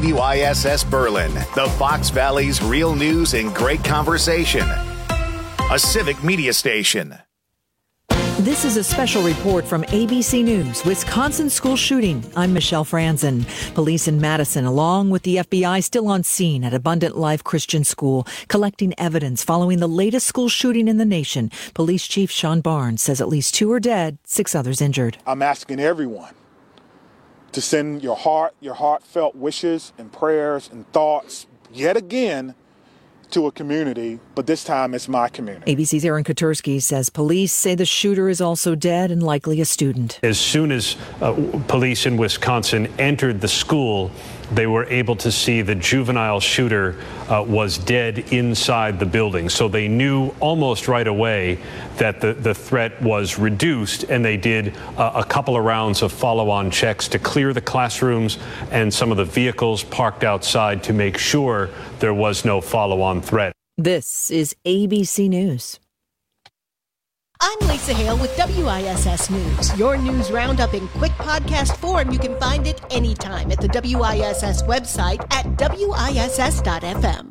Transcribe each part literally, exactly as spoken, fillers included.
W I S S Berlin, the Fox Valley's real news and great conversation. A civic media station. This is a special report from A B C News, Wisconsin school shooting. I'm Michelle Franzen. Police in Madison, along with the F B I, still on scene at Abundant Life Christian School, collecting evidence following the latest school shooting in the nation. Police Chief Sean Barnes says at least two are dead, six others injured. I'm asking everyone to send your heart, your heartfelt wishes and prayers and thoughts yet again to a community, but this time it's my community. A B C's Aaron Kotursky says police say the shooter is also dead and likely a student. As soon as uh, police in Wisconsin entered the school, they were able to see the juvenile shooter uh, was dead inside the building. So they knew almost right away that the, the threat was reduced, and they did uh, a couple of rounds of follow-on checks to clear the classrooms and some of the vehicles parked outside to make sure there was no follow-on threat. This is A B C News. I'm Lisa Hale with W I S S News. Your news roundup in quick podcast form. You can find it anytime at the W I S S website at W I S S dot F M.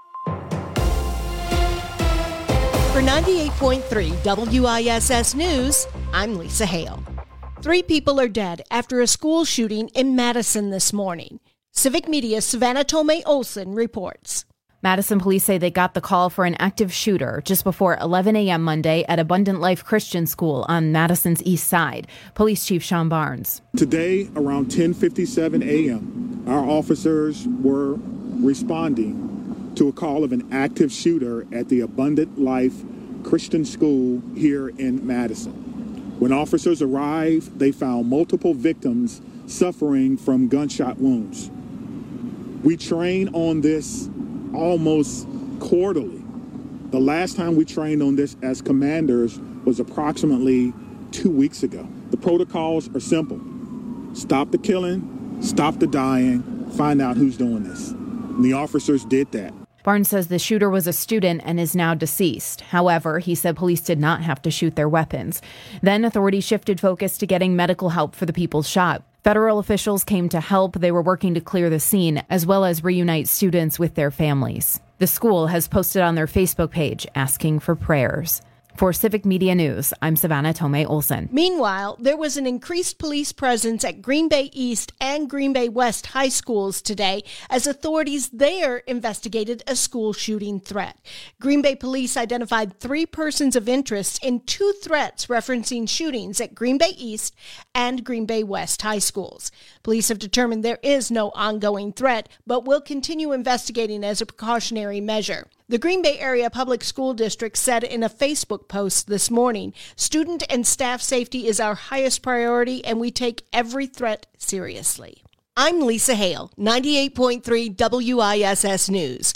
For ninety-eight point three W I S S News, I'm Lisa Hale. Three people are dead after a school shooting in Madison this morning. Civic Media's Savannah Tomei Olsen reports. Madison police say they got the call for an active shooter just before eleven a.m. Monday at Abundant Life Christian School on Madison's east side. Police Chief Sean Barnes. Today, around ten fifty-seven a.m., our officers were responding to a call of an active shooter at the Abundant Life Christian School here in Madison. When officers arrived, they found multiple victims suffering from gunshot wounds. We train on this almost quarterly. The last time we trained on this as commanders was approximately two weeks ago. The protocols are simple. Stop the killing, stop the dying, find out who's doing this. And the officers did that. Barnes says the shooter was a student and is now deceased. However, he said police did not have to shoot their weapons. Then authorities shifted focus to getting medical help for the people shot. Federal officials came to help. They were working to clear the scene, as well as reunite students with their families. The school has posted on their Facebook page asking for prayers. For Civic Media News, I'm Savannah Tomei Olsen. Meanwhile, there was an increased police presence at Green Bay East and Green Bay West high schools today as authorities there investigated a school shooting threat. Green Bay police identified three persons of interest in two threats referencing shootings at Green Bay East and Green Bay West high schools. Police have determined there is no ongoing threat, but will continue investigating as a precautionary measure. The Green Bay Area Public School District said in a Facebook post this morning, student and staff safety is our highest priority and we take every threat seriously. I'm Lisa Hale, ninety-eight point three W I S S News.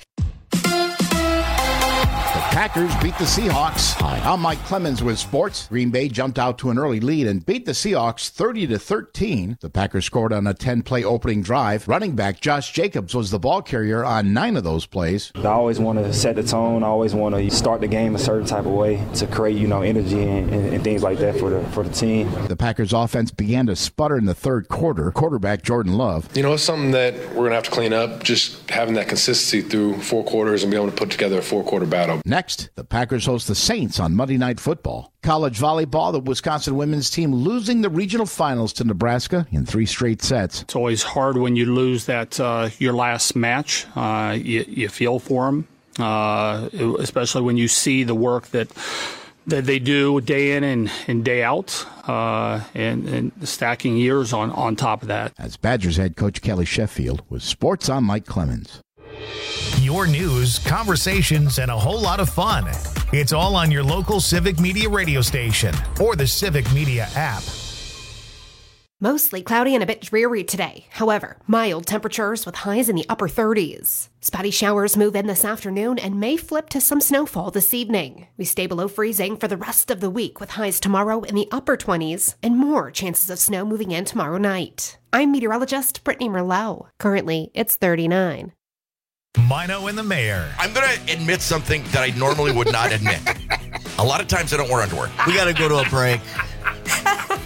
Packers beat the Seahawks. Hi, I'm Mike Clemens with sports. Green Bay jumped out to an early lead and beat the Seahawks thirty to thirteen. The Packers scored on a ten-play opening drive. Running back Josh Jacobs was the ball carrier on nine of those plays. I always want to set the tone. I always want to start the game a certain type of way to create, you know, energy and, and, and things like that for the for the team. The Packers offense began to sputter in the third quarter. Quarterback Jordan Love. You know, it's something that we're going to have to clean up, just having that consistency through four quarters and be able to put together a four-quarter battle. Next, the Packers host the Saints on Monday Night Football. College volleyball, the Wisconsin women's team losing the regional finals to Nebraska in three straight sets. It's always hard when you lose that uh, your last match. Uh, you, you feel for them, uh, especially when you see the work that that they do day in and, and day out, uh, and, and stacking years on, on top of that. As Badgers head coach Kelly Sheffield with Sports on Mike Clemens. Your news, conversations, and a whole lot of fun. It's all on your local Civic Media radio station or the Civic Media app. Mostly cloudy and a bit dreary today. However, mild temperatures with highs in the upper thirties. Spotty showers move in this afternoon and may flip to some snowfall this evening. We stay below freezing for the rest of the week with highs tomorrow in the upper twenties and more chances of snow moving in tomorrow night. I'm meteorologist Brittany Merlot. Currently, it's thirty-nine. Mino and the Mayor. I'm going to admit something that I normally would not admit. A lot of times I don't wear underwear. We got to go to a break.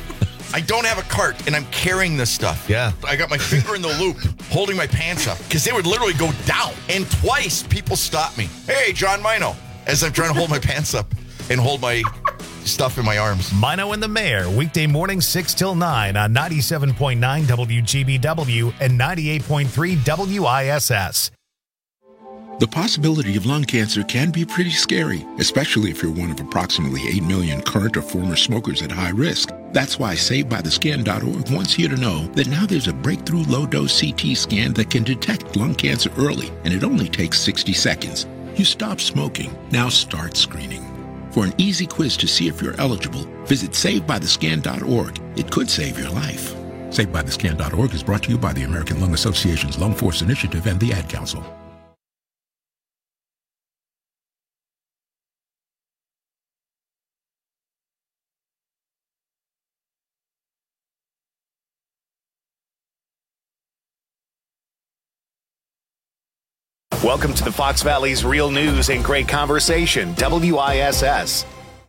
I don't have a cart, and I'm carrying this stuff. Yeah. I got my finger in the loop, holding my pants up, because they would literally go down. And twice, people stopped me. Hey, John Mino, as I'm trying to hold my pants up and hold my stuff in my arms. Mino and the Mayor, weekday morning six till nine on ninety-seven point nine W G B W and ninety-eight point three W I S S. The possibility of lung cancer can be pretty scary, especially if you're one of approximately eight million current or former smokers at high risk. That's why Saved By The Scan dot org wants you to know that now there's a breakthrough low-dose C T scan that can detect lung cancer early, and it only takes sixty seconds. You stop smoking, now start screening. For an easy quiz to see if you're eligible, visit Saved By The Scan dot org. It could save your life. Saved By The Scan dot org is brought to you by the American Lung Association's Lung Force Initiative and the Ad Council. Welcome to the Fox Valley's Real News and Great Conversation, W I S S.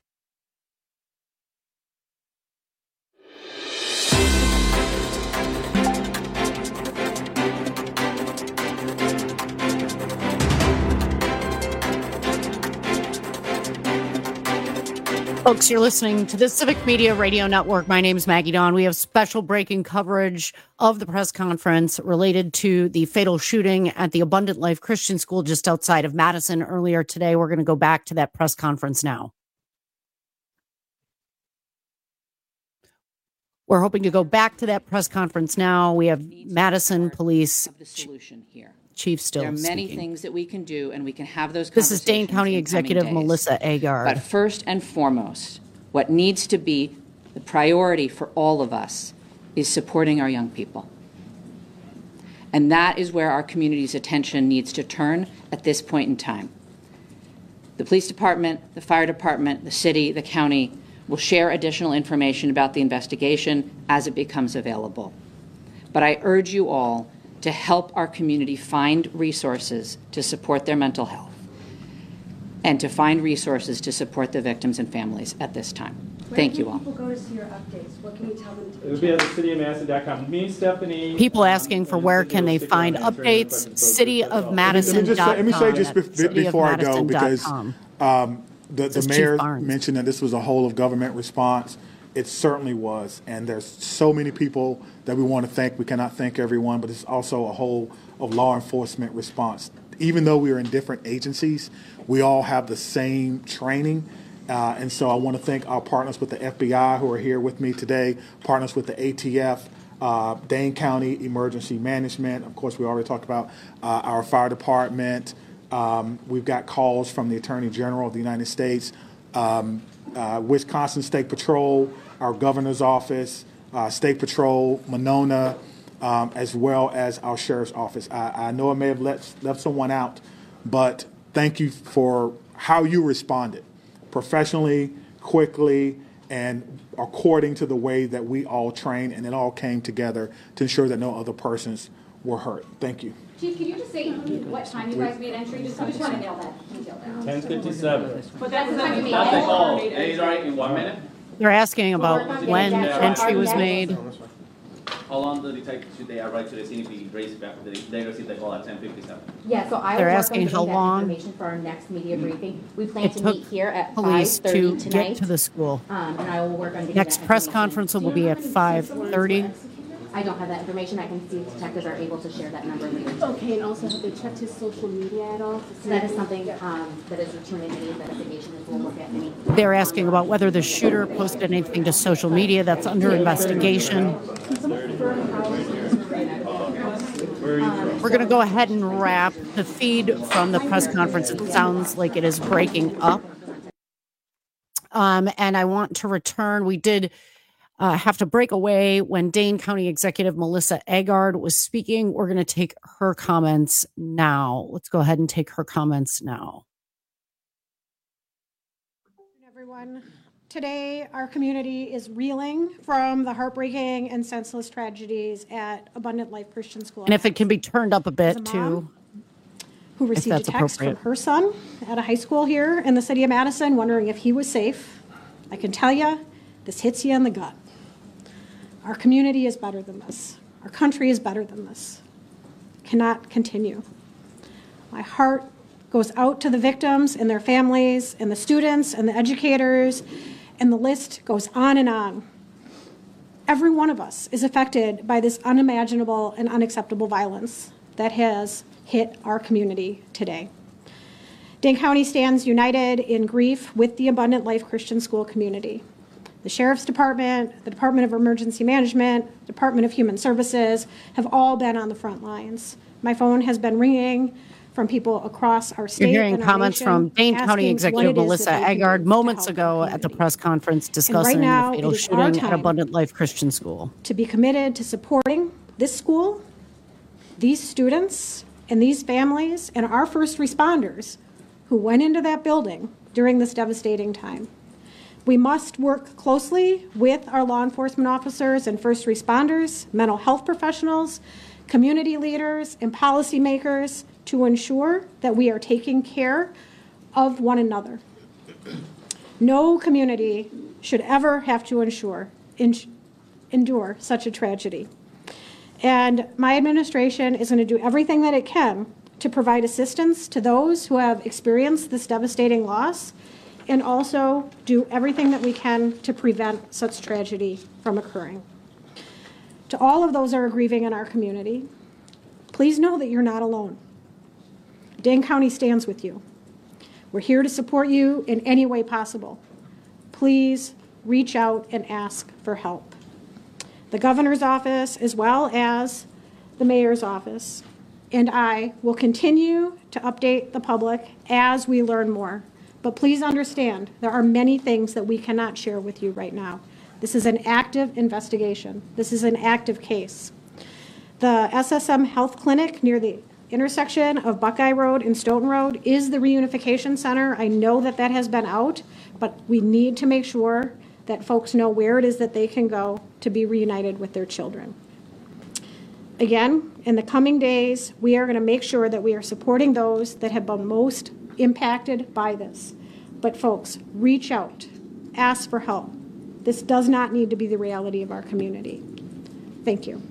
Folks, you're listening to the Civic Media Radio Network. My name is Maggie Dawn. We have special breaking coverage of the press conference related to the fatal shooting at the Abundant Life Christian School just outside of Madison earlier today. We're going to go back to that press conference now. We're hoping to go back to that press conference now. We have Madison Police the solution here. Chief still There are many speaking. things that we can do, and we can have those This conversations. is Dane County in Executive coming days. Melissa Agard. But first and foremost, what needs to be the priority for all of us is supporting our young people. And that is where our community's attention needs to turn at this point in time. The police department, the fire department, the city, the county will share additional information about the investigation as it becomes available. But I urge you all to help our community find resources to support their mental health and to find resources to support the victims and families at this time. Thank you all. Where can people go to see your updates? What can you tell them to It would be at the city of madison dot com. Me, Stephanie. People asking for where can they find updates, city of madison dot com. Let me say just be- before I go, because um, the, the mayor mentioned that this was a whole of government response. It certainly was, and there's so many people that we want to thank. We cannot thank everyone, but it's also a whole of law enforcement response. Even though we are in different agencies, we all have the same training. Uh, and so I want to thank our partners with the F B I who are here with me today, partners with the A T F, uh, Dane County Emergency Management. Of course, we already talked about uh, our fire department. Um, we've got calls from the Attorney General of the United States, um, uh, Wisconsin State Patrol, our governor's office, uh, State Patrol, Monona, um, as well as our sheriff's office. I, I know I may have let, left someone out, but thank you for how you responded. Professionally, quickly, and according to the way that we all train, and it all came together to ensure that no other persons were hurt. Thank you. Chief, can you just say what time you guys made entry? Just, I just want to nail that detail down. ten fifty-seven. But that's the time you made That's the entry. call. Hey, all right, in one minute? They're asking about when entry was made. How long did it take should they arrive to the scene if we raise it back? Did they receive the call at ten fifty-seven? Yeah, so I will They're work on asking getting how that long information for our next media briefing. We plan it to took meet here at five police thirty to tonight. get to the school. Um, and I will work on getting Next that press information. conference will be at five thirty. I don't have that information. I can see if detectives are able to share that number later. Okay, and also have they checked his social media at all? So that is something um, that is returned in any investigation, is we'll look at any. They're asking about whether the shooter posted anything to social media. That's under investigation. We're going to go ahead and wrap the feed from the press conference. It sounds like it is breaking up. Um, and I want to return. We did uh, have to break away when Dane County Executive Melissa Agard was speaking. We're going to take her comments now. Let's go ahead and take her comments now. Everyone. Today, our community is reeling from the heartbreaking and senseless tragedies at Abundant Life Christian School. And if it can be turned up a bit, too. Who received a text from her son at a high school here in the city of Madison wondering if he was safe. I can tell you, this hits you in the gut. Our community is better than this. Our country is better than this. It cannot continue. My heart goes out to the victims and their families and the students and the educators, and the list goes on and on. Every one of us is affected by this unimaginable and unacceptable violence that has hit our community today. Dane County stands united in grief with the Abundant Life Christian School community. The Sheriff's Department, the Department of Emergency Management, Department of Human Services have all been on the front lines. My phone has been ringing from people across our state. You're hearing and our comments nation from Dane asking County what Executive it is Melissa that they can Agard do to moments help ago our at the community. press conference discussing now, the it fatal is our shooting at time Abundant Life Christian School. To be committed to supporting this school, these students, and these families, and our first responders who went into that building during this devastating time. We must work closely with our law enforcement officers and first responders, mental health professionals, community leaders, and policymakers to ensure that we are taking care of one another. No community should ever have to ensure, in, endure such a tragedy. And my administration is going to do everything that it can to provide assistance to those who have experienced this devastating loss, and also do everything that we can to prevent such tragedy from occurring. To all of those who are grieving in our community, please know that you're not alone. Dane County stands with you. We're here to support you in any way possible. Please reach out and ask for help. The governor's office, as well as the mayor's office, and I will continue to update the public as we learn more. But please understand, there are many things that we cannot share with you right now. This is an active investigation. This is an active case. The S S M Health Clinic near the intersection of Buckeye Road and Stoughton Road is the reunification center. I know that that has been out, but we need to make sure that folks know where it is that they can go to be reunited with their children. Again, in the coming days, we are going to make sure that we are supporting those that have been most impacted by this. But folks, reach out, ask for help. This does not need to be the reality of our community. Thank you.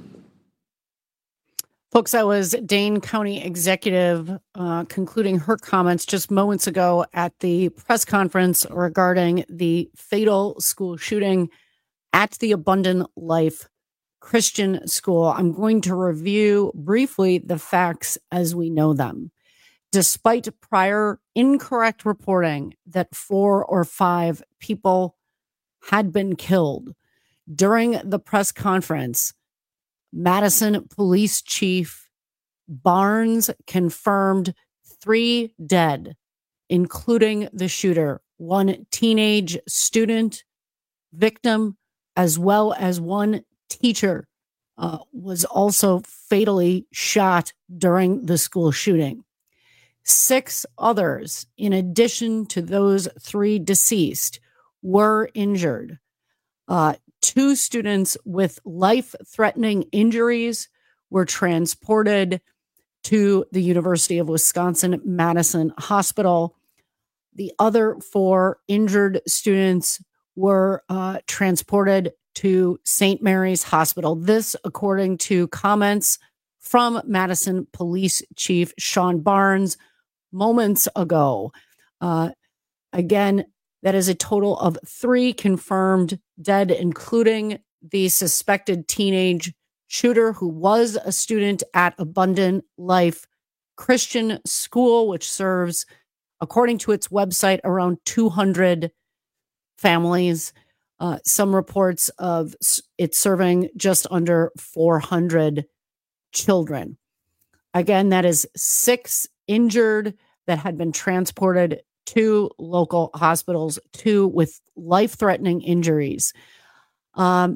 Folks, that was Dane County Executive uh, concluding her comments just moments ago at the press conference regarding the fatal school shooting at the Abundant Life Christian School. I'm going to review briefly the facts as we know them. Despite prior incorrect reporting that four or five people had been killed, during the press conference, Madison Police Chief Barnes confirmed three dead, including the shooter, one teenage student victim, as well as one teacher uh, was also fatally shot during the school shooting. Six others, in addition to those three deceased, were injured. Uh, two students with life-threatening injuries were transported to the University of Wisconsin-Madison Hospital. The other four injured students were uh, transported to Saint Mary's Hospital. This, according to comments from Madison Police Chief Sean Barnes moments ago. Uh, again, that is a total of three confirmed dead, including the suspected teenage shooter who was a student at Abundant Life Christian School, which serves, according to its website, around two hundred families. Uh, some reports of it serving just under four hundred children. Again, that is six injured that had been transported to local hospitals, two with life-threatening injuries. Um,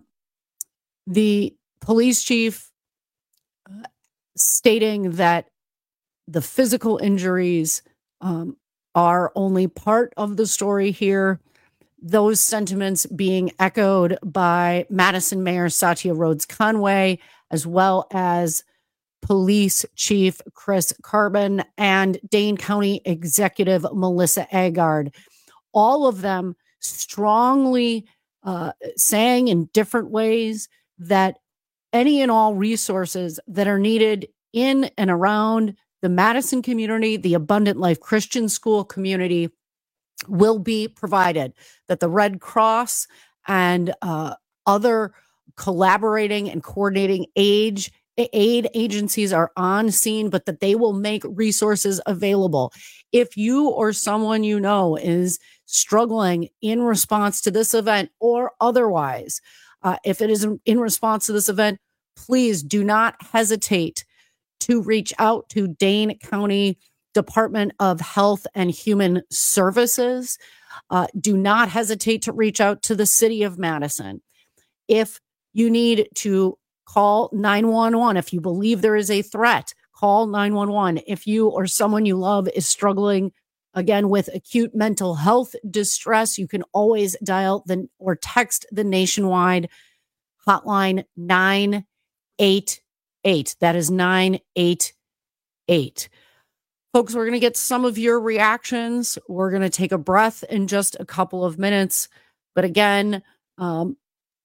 the police chief uh, stating that the physical injuries um, are only part of the story here. Those sentiments being echoed by Madison Mayor Satya Rhodes Conway, as well as Police Chief Chris Carbon and Dane County Executive Melissa Agard. All of them strongly uh, saying in different ways that any and all resources that are needed in and around the Madison community, the Abundant Life Christian School community, will be provided, that the Red Cross and uh, other collaborating and coordinating aid, aid agencies are on scene, but that they will make resources available. If you or someone you know is struggling in response to this event or otherwise, uh, if it is in response to this event, please do not hesitate to reach out to Dane County Department of Health and Human Services. Uh, do not hesitate to reach out to the city of Madison. If you need to call nine one one, if you believe there is a threat, call nine one one. If you or someone you love is struggling, again, with acute mental health distress, you can always dial the or text the nationwide hotline nine eight eight. That is nine eight eight. Folks, we're going to get some of your reactions. We're going to take a breath in just a couple of minutes. But again, um,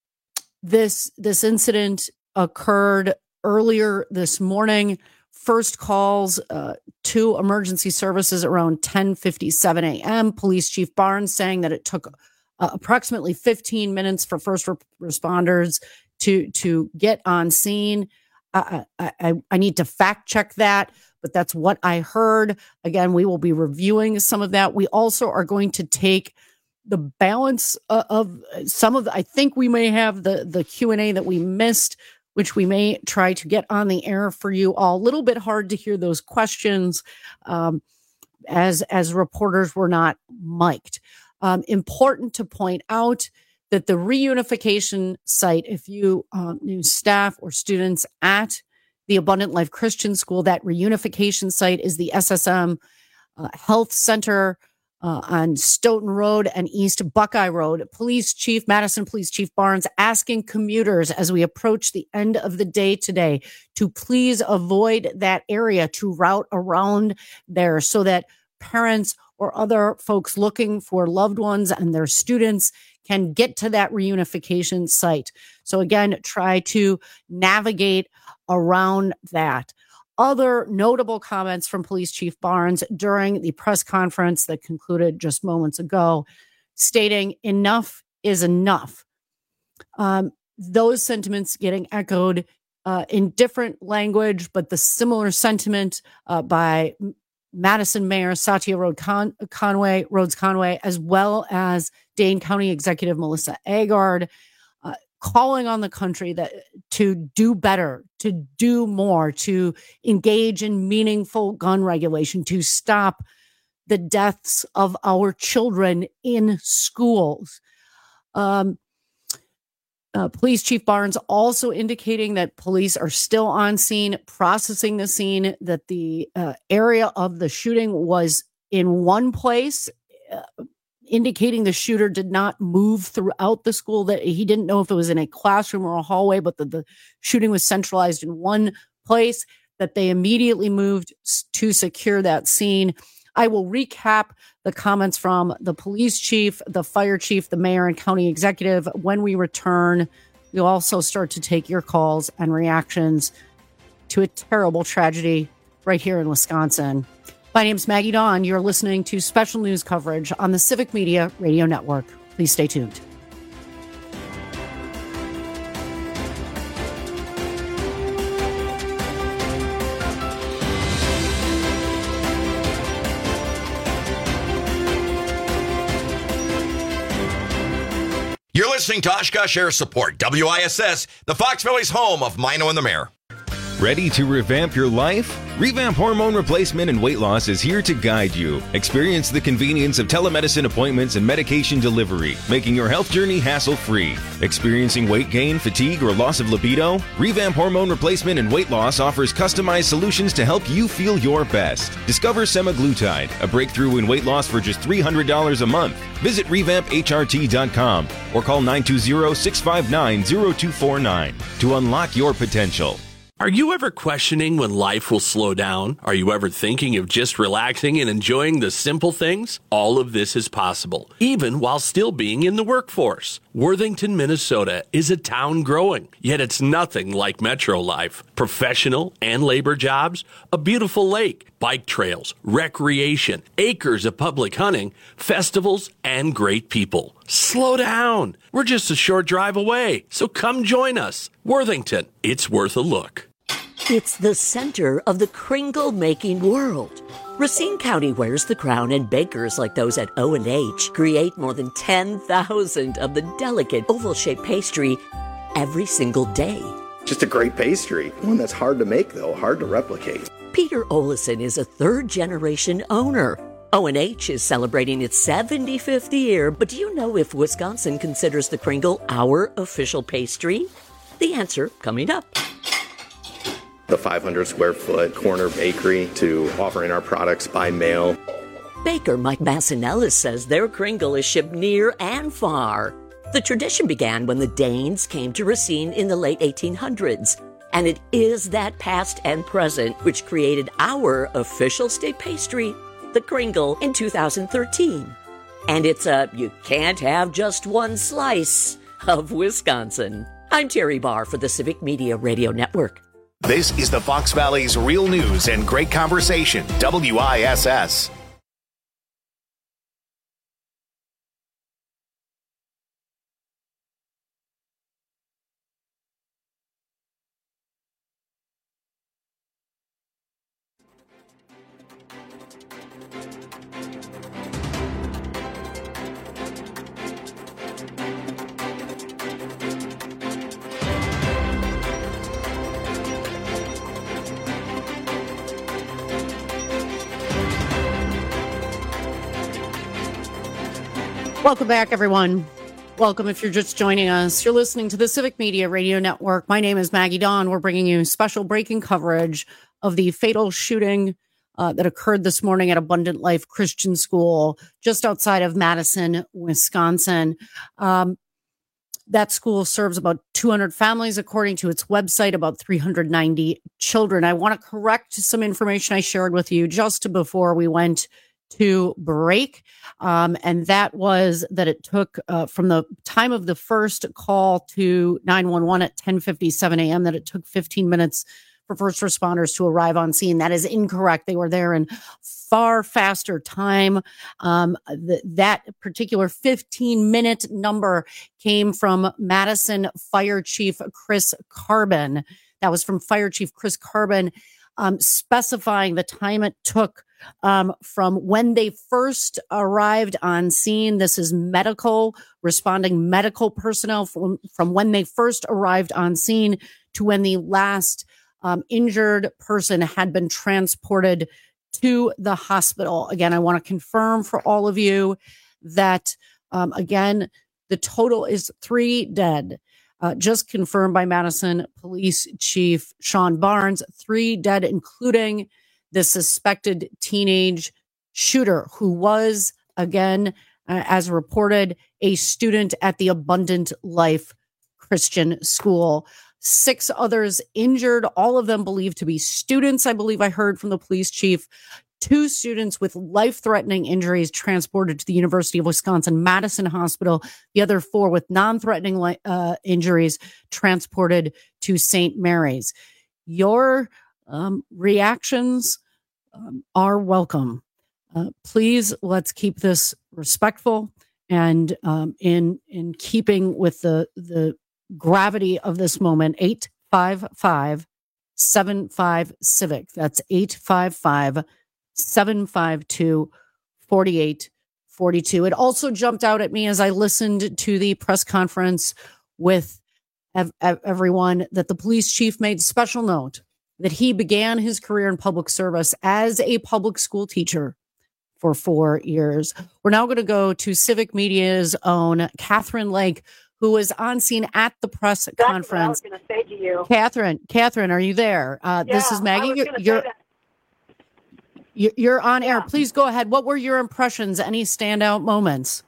this this incident occurred earlier this morning. First calls uh, to emergency services around ten fifty-seven a.m. Police Chief Barnes saying that it took uh, approximately fifteen minutes for first re- responders to to get on scene. I, I, I need to fact check that, but that's what I heard. Again, we will be reviewing some of that. We also are going to take the balance of, of some of the, I think we may have the, the Q and A that we missed, which we may try to get on the air for you all. A little bit hard to hear those questions um, as, as reporters were not mic'd. Um, important to point out that the reunification site, if you uh, knew staff or students at the Abundant Life Christian School, that reunification site is the S S M uh, Health Center uh, on Stoughton Road and East Buckeye Road. Police Chief, Madison Police Chief Barnes, asking commuters as we approach the end of the day today to please avoid that area, to route around there so that parents or other folks looking for loved ones and their students can get to that reunification site. So again, try to navigate around that. Other notable comments from Police Chief Barnes during the press conference that concluded just moments ago, stating enough is enough. Um, those sentiments getting echoed uh, in different language, but the similar sentiment uh, by Madison Mayor Satya Road Con- Conway, Rhodes Conway, as well as Dane County Executive Melissa Agard, uh, calling on the country that to do better, to do more, to engage in meaningful gun regulation, to stop the deaths of our children in schools. Um, Uh, Police Chief Barnes also indicating that police are still on scene, processing the scene, that the uh, area of the shooting was in one place, uh, indicating the shooter did not move throughout the school, that he didn't know if it was in a classroom or a hallway, but that the shooting was centralized in one place, that they immediately moved to secure that scene. I will recap the comments from the police chief, the fire chief, the mayor, and county executive. When we return, we'll also start to take your calls and reactions to a terrible tragedy right here in Wisconsin. My name is Maggie Dawn. You're listening to special news coverage on the Civic Media Radio Network. Please stay tuned. You're listening to Oshkosh Air Support, W I S S, the Fox Valley's home of Mino and the Mayor. Ready to revamp your life? Revamp Hormone Replacement and Weight Loss is here to guide you. Experience the convenience of telemedicine appointments and medication delivery, making your health journey hassle-free. Experiencing weight gain, fatigue, or loss of libido? Revamp Hormone Replacement and Weight Loss offers customized solutions to help you feel your best. Discover semaglutide, a breakthrough in weight loss for just three hundred dollars a month. Visit revamp H R T dot com or call nine two zero, six five nine, zero two four nine to unlock your potential. Are you ever questioning when life will slow down? Are you ever thinking of just relaxing and enjoying the simple things? All of this is possible, even while still being in the workforce. Worthington, Minnesota is a town growing, yet it's nothing like metro life. Professional and labor jobs, a beautiful lake, bike trails, recreation, acres of public hunting, festivals, and great people. Slow down. We're just a short drive away, so come join us. Worthington, it's worth a look. It's the center of the kringle-making world. Racine County wears the crown, and bakers like those at O and H create more than ten thousand of the delicate oval-shaped pastry every single day. Just a great pastry. One that's hard to make, though, hard to replicate. Peter Olison is a third-generation owner. O and H is celebrating its seventy-fifth year, but do you know if Wisconsin considers the kringle our official pastry? The answer coming up. The five hundred square foot corner bakery to offering our products by mail. Baker Mike Massinellis says their kringle is shipped near and far. The tradition began when the Danes came to Racine in the late eighteen hundreds. And it is that past and present which created our official state pastry, the kringle, in two thousand thirteen. And it's a you can't have just one slice of Wisconsin. I'm Terry Barr for the Civic Media Radio Network. This is the Fox Valley's Real News and Great Conversation, W I S S. Welcome back, everyone. Welcome if you're just joining us. You're listening to the Civic Media Radio Network. My name is Maggie Dawn. We're bringing you special breaking coverage of the fatal shooting uh, that occurred this morning at Abundant Life Christian School just outside of Madison, Wisconsin. Um, that school serves about two hundred families, according to its website, about three hundred ninety children. I want to correct some information I shared with you just before we went to break. Um, and that was that it took uh, from the time of the first call to nine one one at ten fifty-seven a.m. that it took fifteen minutes for first responders to arrive on scene. That is incorrect. They were there in far faster time. Um, th- that particular fifteen minute number came from Madison Fire Chief Chris Carbon. That was from Fire Chief Chris Carbon, um, specifying the time it took Um, from when they first arrived on scene. This is medical, responding medical personnel from, from when they first arrived on scene to when the last um, injured person had been transported to the hospital. Again, I want to confirm for all of you that, um, again, the total is three dead. Uh, just confirmed by Madison Police Chief Sean Barnes, three dead, including the suspected teenage shooter, who was, again, uh, as reported, a student at the Abundant Life Christian School. Six others injured, all of them believed to be students, I believe I heard from the police chief. Two students with life-threatening injuries transported to the University of Wisconsin-Madison Hospital. The other four with non-threatening li- uh, injuries transported to Saint Mary's. Your Um, reactions um, are welcome. Uh, please, let's keep this respectful and um, in in keeping with the the gravity of this moment. eight five five, seven five, CIVIC. That's eight five five, seven five two, four eight four two. It also jumped out at me as I listened to the press conference with ev- ev- everyone that the police chief made special note that he began his career in public service as a public school teacher for four years. We're now going to go to Civic Media's own Catherine Lake, who was on scene at the press That's conference. What I was going to say to you. Catherine, Catherine, are you there? Uh, Yeah, this is Maggie. I was You're, gonna say you're, that. you're you're on air. Please go ahead. What were your impressions? Any standout moments?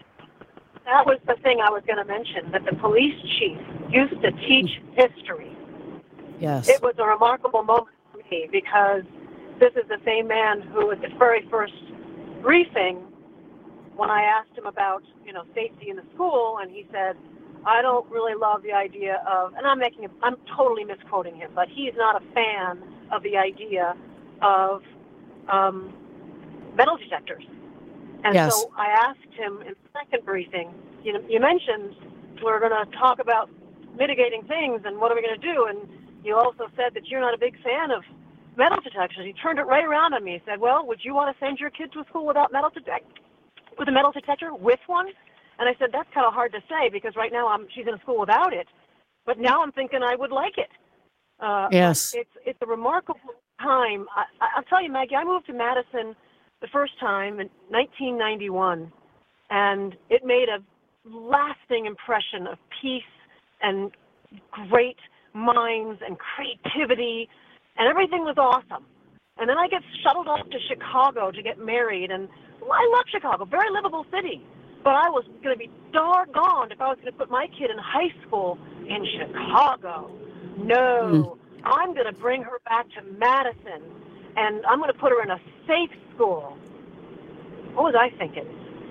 That was the thing I was going to mention, that the police chief used to teach history. Yes. It was a remarkable moment for me because this is the same man who at the very first briefing, when I asked him about, you know, safety in the school, and he said, I don't really love the idea of, and I'm making, a, I'm totally misquoting him, but he's not a fan of the idea of um, metal detectors. And yes. so I asked him in the second briefing, you know, you mentioned we're going to talk about mitigating things and what are we going to do, and you also said that you're not a big fan of metal detectors. He turned it right around on me. He said, well, would you want to send your kid to a school without metal detector, with a metal detector, with one? And I said, that's kind of hard to say because right now I'm, she's in a school without it. But now I'm thinking I would like it. Uh, yes. It's, it's a remarkable time. I, I'll tell you, Maggie, I moved to Madison the first time in nineteen ninety-one, and it made a lasting impression of peace and great minds and creativity, and everything was awesome. And then I get shuttled off to Chicago to get married, and well, I love Chicago, very livable city. But I was going to be doggone if I was going to put my kid in high school in Chicago. No, mm. I'm going to bring her back to Madison, and I'm going to put her in a safe school. What was I thinking?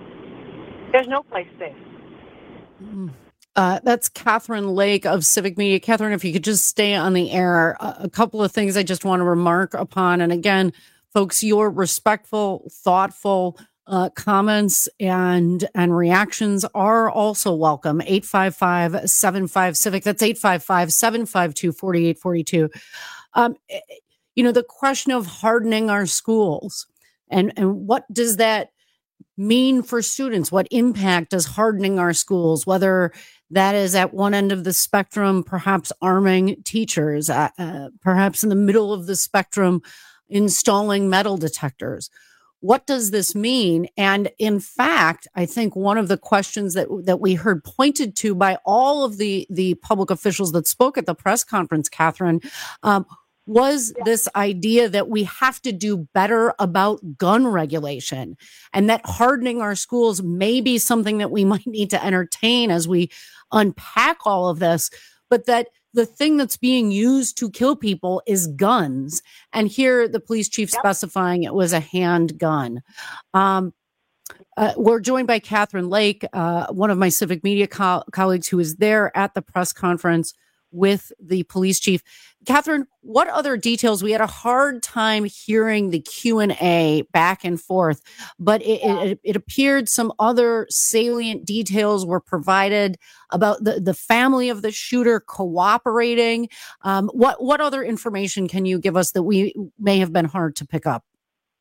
There's no place safe. Mm. Uh, that's Catherine Lake of Civic Media. Catherine, if you could just stay on the air, a, a couple of things I just want to remark upon. And again, folks, your respectful, thoughtful uh, comments and and reactions are also welcome. eight five five, seven five, CIVIC. That's eight five five, seven five two, four eight four two. Um, you know, the question of hardening our schools and, and what does that mean for students? What impact does hardening our schools, whether that is at one end of the spectrum, perhaps arming teachers, uh, uh, perhaps in the middle of the spectrum, installing metal detectors. What does this mean? And in fact, I think one of the questions that that we heard pointed to by all of the, the public officials that spoke at the press conference, Catherine, um, was yeah. this idea that we have to do better about gun regulation, and that hardening our schools may be something that we might need to entertain as we unpack all of this, but that the thing that's being used to kill people is guns. And here the police chief yep. specifying it was a handgun. Um, uh, we're joined by Catherine Lake, uh, one of my Civic Media co- colleagues who was there at the press conference with the police chief. Catherine, what other details? We had a hard time hearing the Q and A back and forth, but it, yeah. it, it appeared some other salient details were provided about the, the family of the shooter cooperating. Um, what, what other information can you give us that we may have been hard to pick up?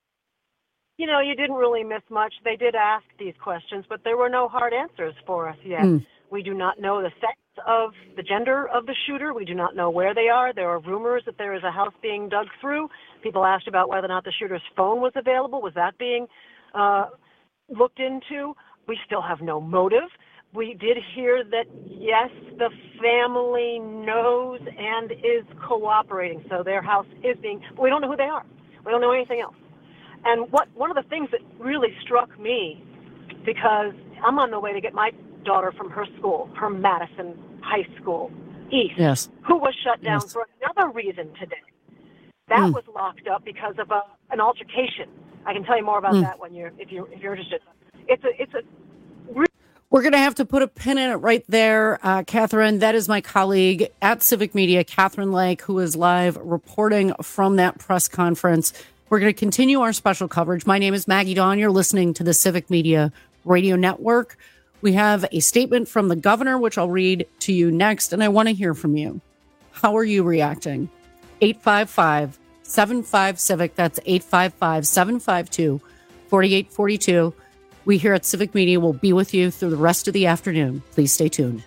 You know, you didn't really miss much. They did ask these questions, but there were no hard answers for us yet. Mm. We do not know the sex of the gender of the shooter. We do not know where they are. There are rumors that there is a house being dug through. People asked about whether or not the shooter's phone was available. Was that being uh, looked into? We still have no motive. We did hear that, yes, the family knows and is cooperating. So their house is being, but we don't know who they are. We don't know anything else. And what one of the things that really struck me, because I'm on the way to get my daughter from her school, her Madison High School East, yes. who was shut down yes. for another reason today. That mm. was locked up because of a, an altercation. I can tell you more about mm. that when you're if you're if you're interested. It's a it's a. Re- We're going to have to put a pin in it right there, uh, Catherine. That is my colleague at Civic Media, Catherine Lake, who is live reporting from that press conference. We're going to continue our special coverage. My name is Maggie Dawn. You're listening to the Civic Media Radio Network. We have a statement from the governor, which I'll read to you next, and I want to hear from you. How are you reacting? eight five five, seven five, CIVIC. That's eight five five, seven five two, four eight four two. We here at Civic Media will be with you through the rest of the afternoon. Please stay tuned.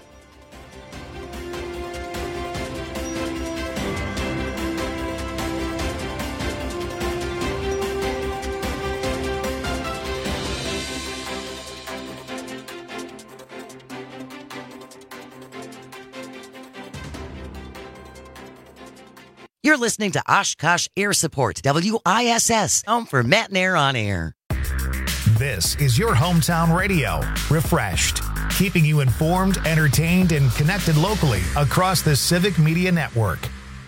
You're listening to Oshkosh Air Support, W I S S, home for Matt and Air on Air. This is your hometown radio, Refreshed, keeping you informed, entertained, and connected locally across the Civic Media Network.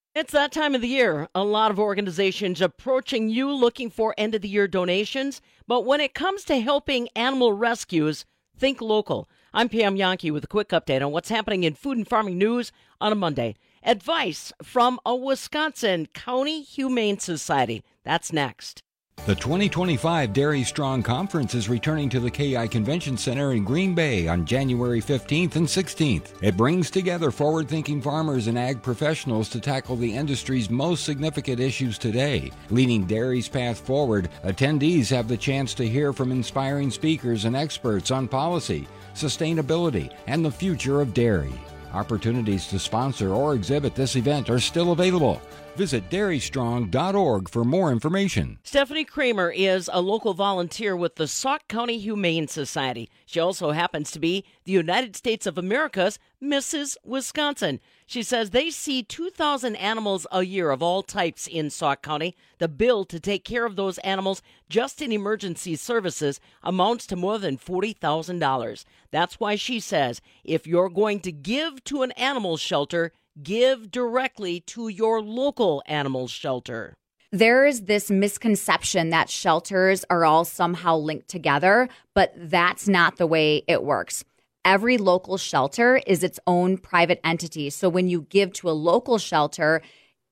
It's that time of the year. A lot of organizations approaching you looking for end-of-the-year donations. But when it comes to helping animal rescues, think local. I'm Pam Yankee with a quick update on what's happening in food and farming news on a Monday. Advice from a Wisconsin County Humane Society. That's next. The twenty twenty-five Dairy Strong Conference is returning to the K I Convention Center in Green Bay on January fifteenth and sixteenth. It brings together forward-thinking farmers and ag professionals to tackle the industry's most significant issues today. Leading dairy's path forward, attendees have the chance to hear from inspiring speakers and experts on policy, sustainability, and the future of dairy. Opportunities to sponsor or exhibit this event are still available. Visit dairy strong dot org for more information. Stephanie Kramer is a local volunteer with the Sauk County Humane Society. She also happens to be the United States of America's Missus Wisconsin. She says they see two thousand animals a year of all types in Sauk County. The bill to take care of those animals just in emergency services amounts to more than forty thousand dollars. That's why she says if you're going to give to an animal shelter, give directly to your local animal shelter. There's this misconception that shelters are all somehow linked together, but that's not the way it works. Every local shelter is its own private entity. So when you give to a local shelter,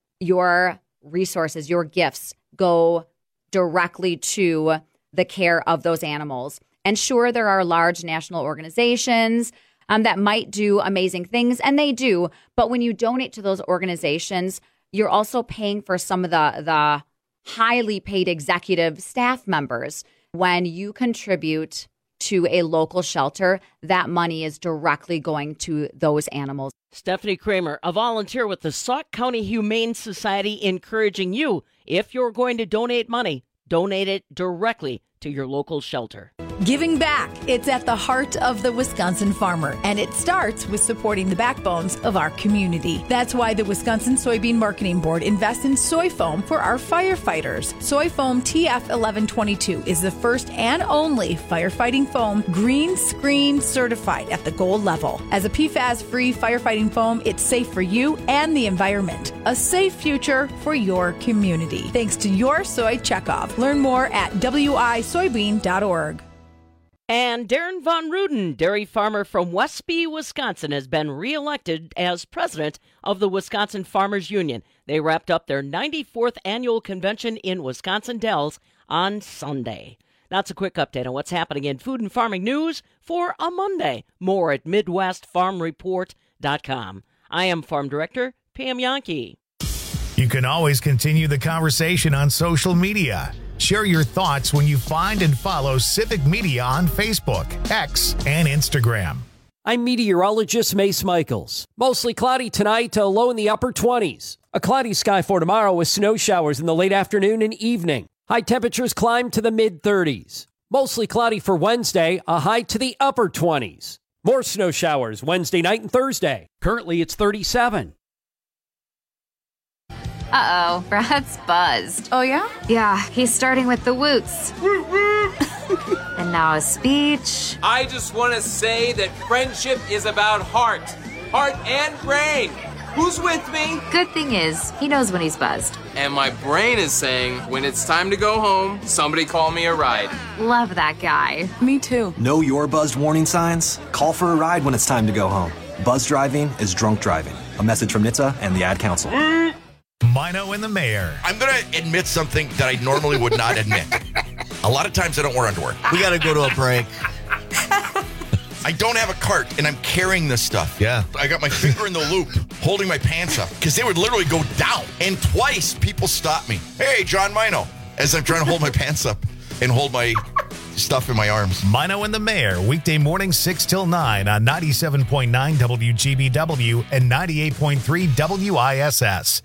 your resources, your gifts go directly to the care of those animals. And sure, there are large national organizations Um, that might do amazing things, and they do. But when you donate to those organizations, you're also paying for some of the, the highly paid executive staff members. When you contribute to a local shelter, that money is directly going to those animals. Stephanie Kramer, a volunteer with the Sauk County Humane Society, encouraging you, if you're going to donate money, donate it directly to your local shelter. Giving back. It's at the heart of the Wisconsin farmer, and it starts with supporting the backbones of our community. That's why the Wisconsin Soybean Marketing Board invests in soy foam for our firefighters. Soy foam T F eleven twenty-two is the first and only firefighting foam green screen certified at the gold level. As a P F A S-free firefighting foam, it's safe for you and the environment. A safe future for your community. Thanks to your soy checkoff. Learn more at w i soybean dot org. And Darren Von Ruden, dairy farmer from Westby, Wisconsin, has been reelected as president of the Wisconsin Farmers Union. They wrapped up their ninety-fourth annual convention in Wisconsin Dells on Sunday. That's a quick update on what's happening in food and farming news for a Monday. More at midwest farm report dot com. I am Farm Director Pam Yankee. You can always continue the conversation on social media. Share your thoughts when you find and follow Civic Media on Facebook, X, and Instagram. I'm meteorologist Mace Michaels. Mostly cloudy tonight, a low in the upper twenties. A cloudy sky for tomorrow with snow showers in the late afternoon and evening. High temperatures climb to the mid thirties. Mostly cloudy for Wednesday, a high to the upper twenties. More snow showers Wednesday night and Thursday. Currently it's thirty-seven. Uh-oh, Brad's buzzed. Oh, yeah? Yeah, he's starting with the woots. And now a speech. I just want to say that friendship is about heart. Heart and brain. Who's with me? Good thing is, he knows when he's buzzed. And my brain is saying, when it's time to go home, somebody call me a ride. Love that guy. Me too. Know your buzzed warning signs? Call for a ride when it's time to go home. Buzz driving is drunk driving. A message from N H T S A and the Ad Council. Mino and the Mayor. I'm going to admit something that I normally would not admit. A lot of times I don't wear underwear. We got to go to a break. I don't have a cart, and I'm carrying this stuff. Yeah. I got my finger in the loop, holding my pants up, because they would literally go down. And twice, people stopped me. Hey, John Mino, as I'm trying to hold my pants up and hold my stuff in my arms. Mino and the Mayor, weekday morning six till nine on ninety-seven point nine W G B W and ninety-eight point three W I S S.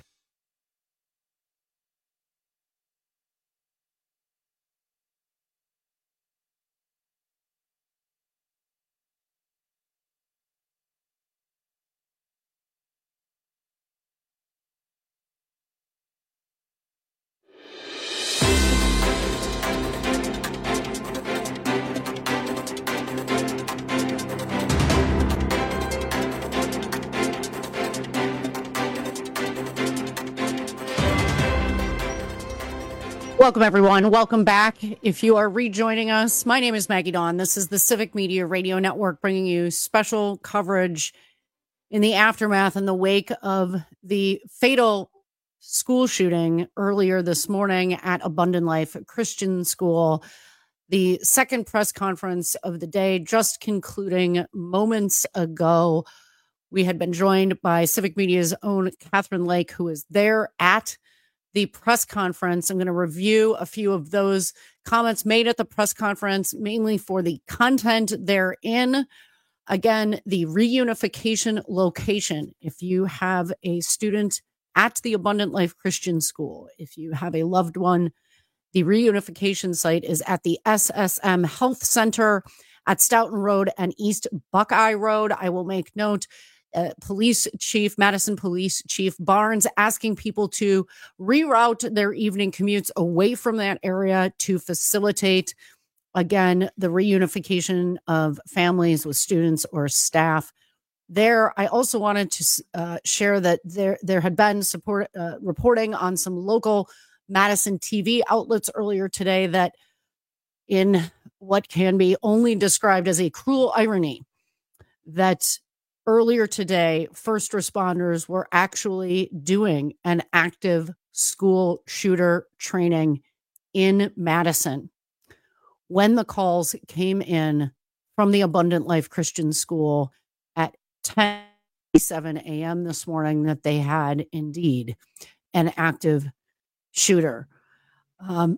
Welcome, everyone. Welcome back. If you are rejoining us, my name is Maggie Dawn. This is the Civic Media Radio Network bringing you special coverage in the aftermath and the wake of the fatal school shooting earlier this morning at Abundant Life Christian School. The second press conference of the day just concluding moments ago. We had been joined by Civic Media's own Catherine Lake, who is there at the press conference. I'm going to review a few of those comments made at the press conference, mainly for the content therein. Again, the reunification location. If you have a student at the Abundant Life Christian School, if you have a loved one, the reunification site is at the S S M Health Center at Stoughton Road and East Buckeye Road. I will make note. Uh, Police Chief, Madison Police Chief Barnes asking people to reroute their evening commutes away from that area to facilitate, again, the reunification of families with students or staff. There, I also wanted to uh, share that there, there had been support uh, reporting on some local Madison T V outlets earlier today that in what can be only described as a cruel irony, that earlier today, first responders were actually doing an active school shooter training in Madison when the calls came in from the Abundant Life Christian School at ten seven a.m. this morning that they had indeed an active shooter. Um,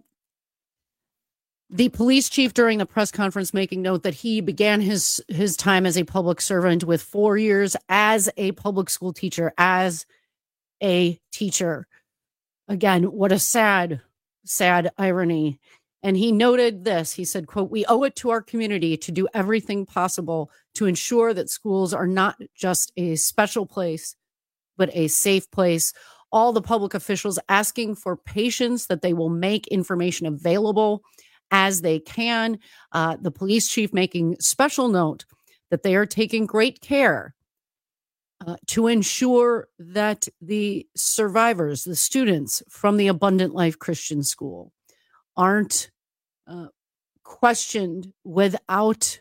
The police chief during the press conference making note that he began his his time as a public servant with four years as a public school teacher, as a teacher. Again, what a sad, sad irony. And he noted this. He said, quote, "We owe it to our community to do everything possible to ensure that schools are not just a special place, but a safe place. All the public officials asking for patience that they will make information available as they can." Uh, the police chief making special note that they are taking great care uh, to ensure that the survivors, the students from the Abundant Life Christian School, aren't uh, questioned without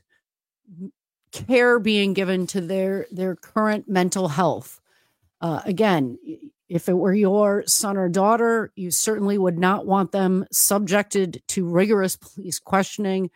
care being given to their, their current mental health. Uh, again, if it were your son or daughter, you certainly would not want them subjected to rigorous police questioning,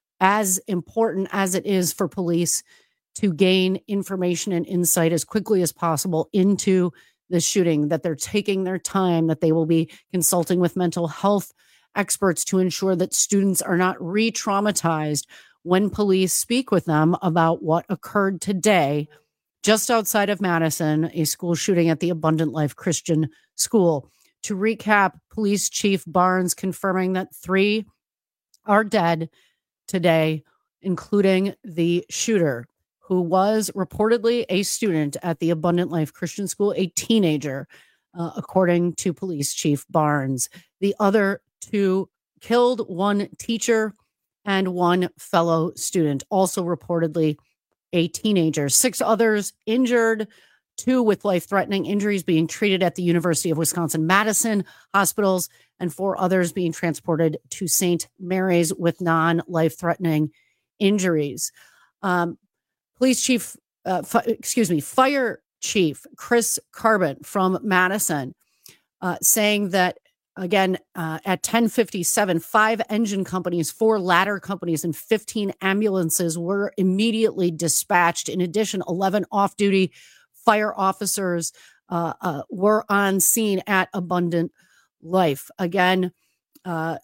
as important as it is for police to gain information and insight as quickly as possible into the shooting, that they're taking their time, that they will be consulting with mental health experts to ensure that students are not re-traumatized when police speak with them about what occurred today just outside of Madison, a school shooting at the Abundant Life Christian School. To recap, Police Chief Barnes confirming that three are dead today, including the shooter, who was reportedly a student at the Abundant Life Christian School, a teenager, uh, according to Police Chief Barnes. The other two killed, one teacher and one fellow student, also reportedly a teenager. Six others injured, two with life-threatening injuries being treated at the University of Wisconsin-Madison hospitals, and four others being transported to Saint Mary's with non-life-threatening injuries. Um, Police Chief, uh, fi- excuse me, Fire Chief Chris Carbon from Madison uh, saying that, again, uh, at ten fifty-seven, five engine companies, four ladder companies, and fifteen ambulances were immediately dispatched. In addition, eleven off-duty fire officers uh, uh, were on scene at Abundant Life. Again, uh,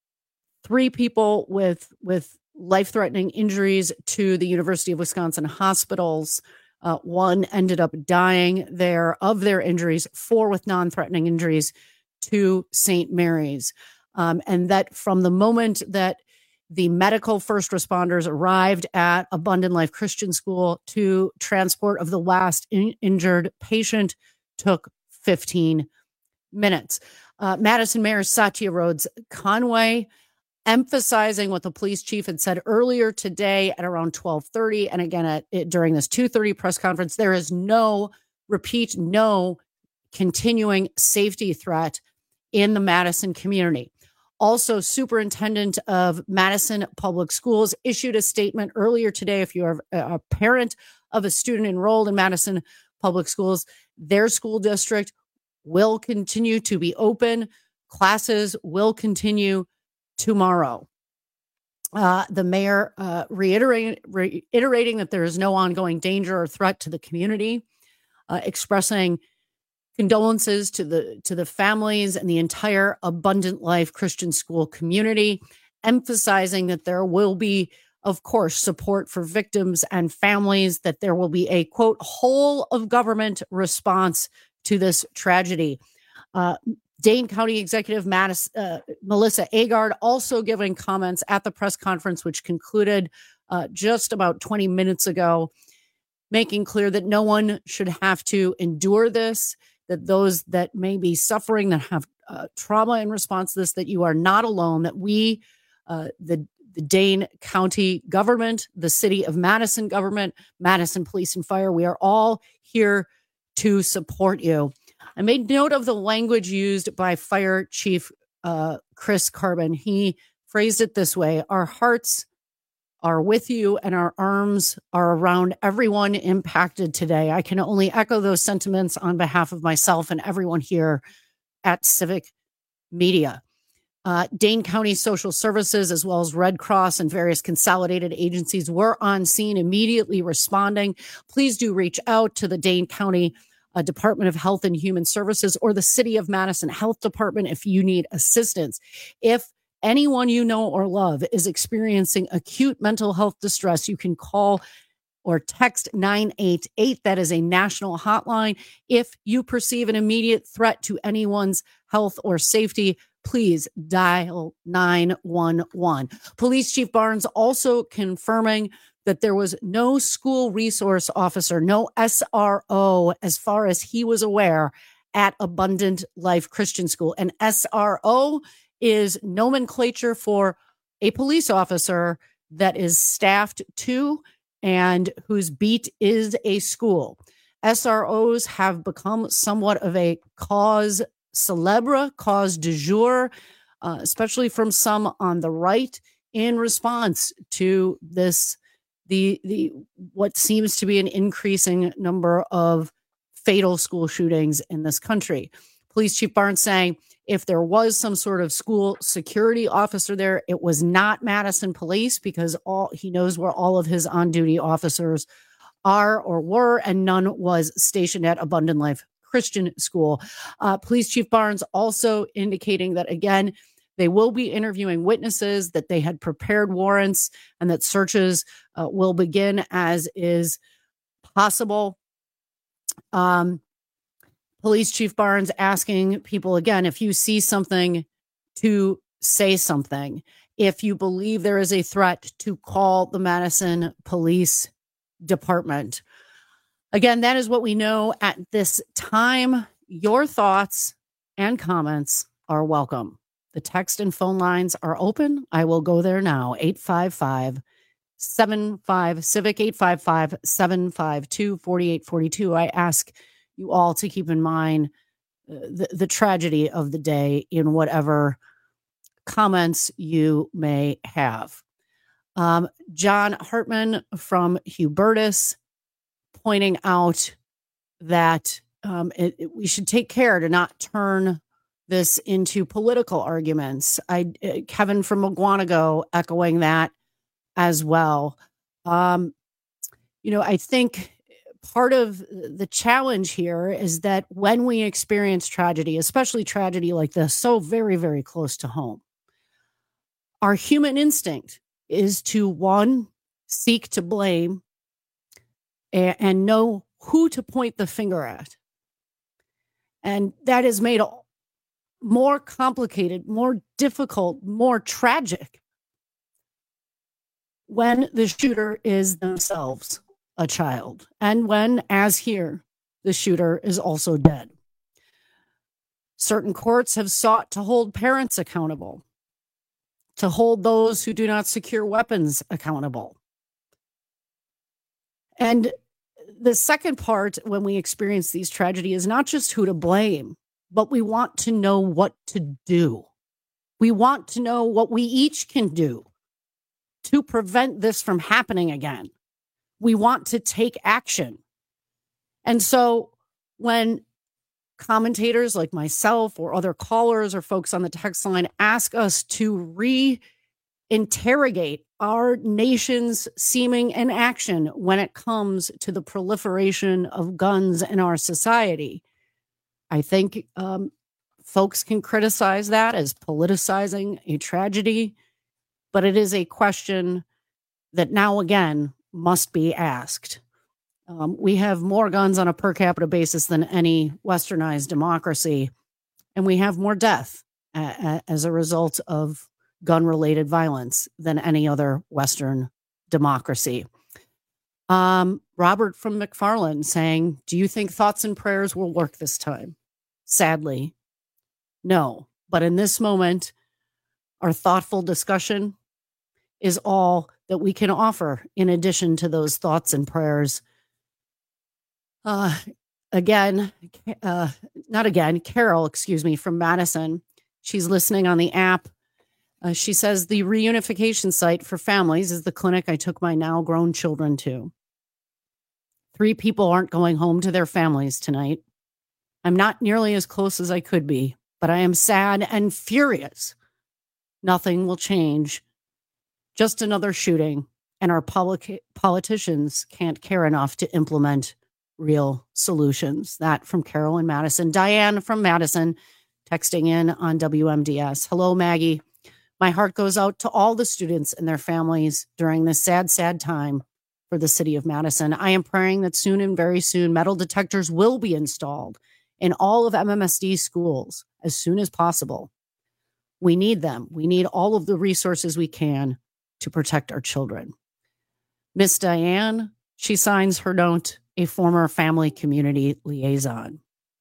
three people with with life-threatening injuries to the University of Wisconsin hospitals. Uh, one ended up dying there of their injuries, four with non-threatening injuries to Saint Mary's. Um, and that from the moment that the medical first responders arrived at Abundant Life Christian School to transport of the last in- injured patient took fifteen minutes. Uh, Madison Mayor Satya Rhodes Conway emphasizing what the police chief had said earlier today at around twelve thirty. And again, at, it, during this two thirty press conference, there is no, repeat, no continuing safety threat in the Madison community. Also, Superintendent of Madison Public Schools issued a statement earlier today. If you are a parent of a student enrolled in Madison Public Schools, their school district will continue to be open. Classes will continue tomorrow. Uh, the mayor uh, reiterating, reiterating that there is no ongoing danger or threat to the community, uh, expressing condolences to the to the families and the entire Abundant Life Christian School community, emphasizing that there will be, of course, support for victims and families, that there will be a, quote, whole of government response to this tragedy. Uh, Dane County Executive Mattis, uh, Melissa Agard also giving comments at the press conference, which concluded uh, just about twenty minutes ago, making clear that no one should have to endure this, that those that may be suffering, that have uh, trauma in response to this, that you are not alone, that we, uh, the, the Dane County government, the city of Madison government, Madison Police and Fire, we are all here to support you. I made note of the language used by Fire Chief uh, Chris Carbon. He phrased it this way: our hearts are with you and our arms are around everyone impacted today. I can only echo those sentiments on behalf of myself and everyone here at Civic Media. Uh, Dane County Social Services, as well as Red Cross and various consolidated agencies, were on scene, immediately responding. Please do reach out to the Dane County uh, Department of Health and Human Services or the City of Madison Health Department if you need assistance. If anyone you know or love is experiencing acute mental health distress, you can call or text nine eight eight. That is a national hotline. If you perceive an immediate threat to anyone's health or safety, please dial nine one one. Police Chief Barnes also confirming that there was no school resource officer, no S R O, as far as he was aware, at Abundant Life Christian School. An S R O is nomenclature for a police officer that is staffed to and whose beat is a school. S R Os have become somewhat of a cause celebre, cause du jour, uh, especially from some on the right, in response to this, the the what seems to be an increasing number of fatal school shootings in this country. Police Chief Barnes saying if there was some sort of school security officer there, it was not Madison Police, because all he knows where all of his on-duty officers are or were, and none was stationed at Abundant Life Christian School. Uh, Police Chief Barnes also indicating that, again, they will be interviewing witnesses, that they had prepared warrants, and that searches uh, will begin as is possible. Um, Police Chief Barnes asking people, again, if you see something, to say something. If you believe there is a threat, to call the Madison Police Department. Again, that is what we know at this time. Your thoughts and comments are welcome. The text and phone lines are open. I will go there now. eight five five, seven five, Civic, eight five five, seven five two, four eight four two. I ask you all to keep in mind uh, the, the tragedy of the day in whatever comments you may have. Um, John Hartman from Hubertus pointing out that um, it, it, we should take care to not turn this into political arguments. I, uh, Kevin from McGuanago echoing that as well. Um, you know, I think part of the challenge here is that when we experience tragedy, especially tragedy like this, so very, very close to home, our human instinct is to, one, seek to blame and, and know who to point the finger at. And that is made more complicated, more difficult, more tragic when the shooter is themselves a child, and when, as here, the shooter is also dead. Certain courts have sought to hold parents accountable, to hold those who do not secure weapons accountable. And the second part, when we experience these tragedies, is not just who to blame, but we want to know what to do. We want to know what we each can do to prevent this from happening again. We want to take action. And so when commentators like myself or other callers or folks on the text line ask us to re-interrogate our nation's seeming inaction when it comes to the proliferation of guns in our society, I think um, folks can criticize that as politicizing a tragedy, but it is a question that now again must be asked. Um, we have more guns on a per capita basis than any westernized democracy, and we have more death a- a- as a result of gun-related violence than any other Western democracy. Um, Robert from McFarland saying, do you think thoughts and prayers will work this time? Sadly, no. But in this moment, our thoughtful discussion is all that we can offer in addition to those thoughts and prayers. Uh, again, uh, not again, Carol, excuse me, from Madison. She's listening on the app. Uh, she says the reunification site for families is the clinic I took my now grown children to. Three people aren't going home to their families tonight. I'm not nearly as close as I could be, but I am sad and furious. Nothing will change. Just another shooting, and our public politicians can't care enough to implement real solutions. That from Carol in Madison. Diane from Madison texting in on W M D S. Hello, Maggie. My heart goes out to all the students and their families during this sad, sad time for the city of Madison. I am praying that soon and very soon metal detectors will be installed in all of M M S D schools as soon as possible. We need them. We need all of the resources we can to protect our children. Miss Diane, she signs her note, a former family community liaison.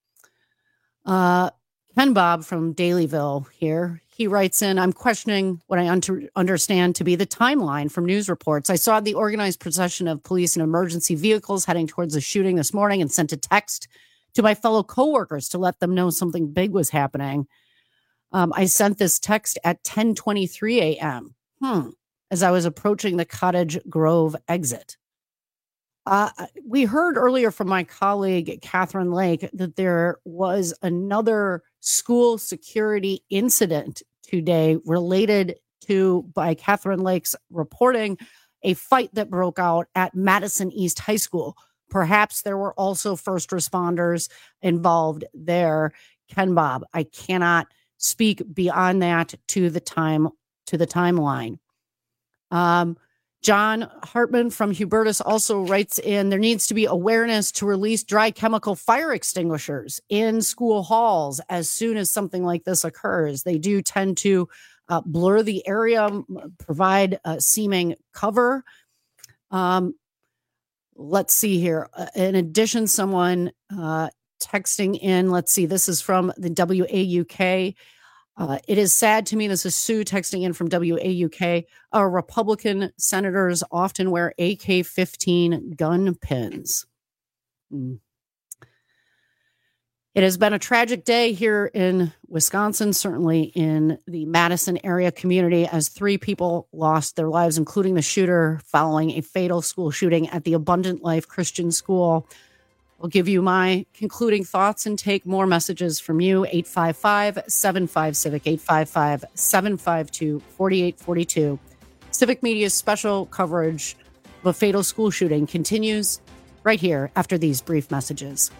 Uh, Ken Bob from Dalyville here. He writes in, I'm questioning what I un- understand to be the timeline from news reports. I saw the organized procession of police and emergency vehicles heading towards the shooting this morning and sent a text to my fellow coworkers to let them know something big was happening. Um, I sent this text at ten twenty-three a.m. Hmm. as I was approaching the Cottage Grove exit. Uh, we heard earlier from my colleague, Catherine Lake, that there was another school security incident today related to, by Catherine Lake's reporting, a fight that broke out at Madison East High School. Perhaps there were also first responders involved there. Ken Bob, I cannot speak beyond that to the time, to the timeline. Um, John Hartman from Hubertus also writes in, there needs to be awareness to release dry chemical fire extinguishers in school halls as soon as something like this occurs. They do tend to uh, blur the area, provide uh, seeming cover. Um, let's see here. Uh, in addition, someone uh, texting in, let's see, this is from the W A U K. Uh, it is sad to me, this is Sue texting in from W A U K, our Republican senators often wear A K fifteen gun pins. Mm. It has been a tragic day here in Wisconsin, certainly in the Madison area community, as three people lost their lives, including the shooter, following a fatal school shooting at the Abundant Life Christian School. I'll give you my concluding thoughts and take more messages from you. eight five five, seven five, Civic, eight five five, seven five two, four eight four two. Civic Media's special coverage of a fatal school shooting continues right here after these brief messages.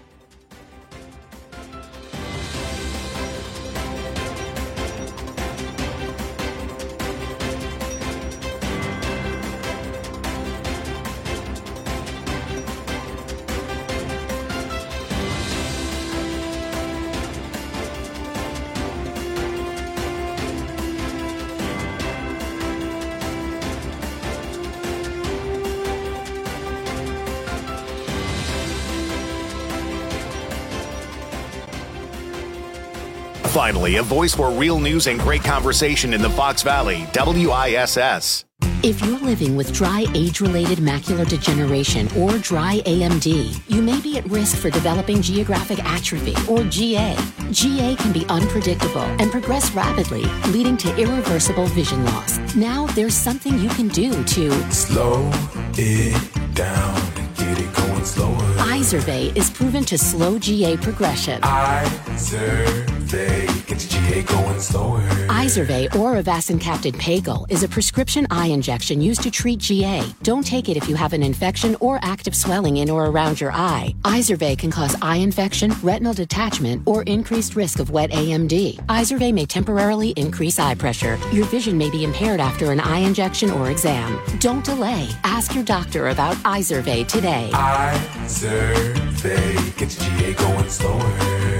Finally, a voice for real news and great conversation in the Fox Valley, W I S S. If you're living with dry age-related macular degeneration or dry A M D, you may be at risk for developing geographic atrophy or G A. G A can be unpredictable and progress rapidly, leading to irreversible vision loss. Now there's something you can do to slow it down and get it going slower. Izervay is proven to slow G A progression. Izervay gets G A going slower. Izervay or avacincaptad pagel is a prescription eye injection used to treat G A. Don't take it if you have an infection or active swelling in or around your eye. Izervay can cause eye infection, retinal detachment, or increased risk of wet A M D. Izervay may temporarily increase eye pressure. Your vision may be impaired after an eye injection or exam. Don't delay. Ask your doctor about Izervay today. Izervay gets G A going slower.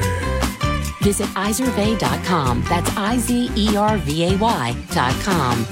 Visit Izervay dot com. That's I Z E R V A Y dot com.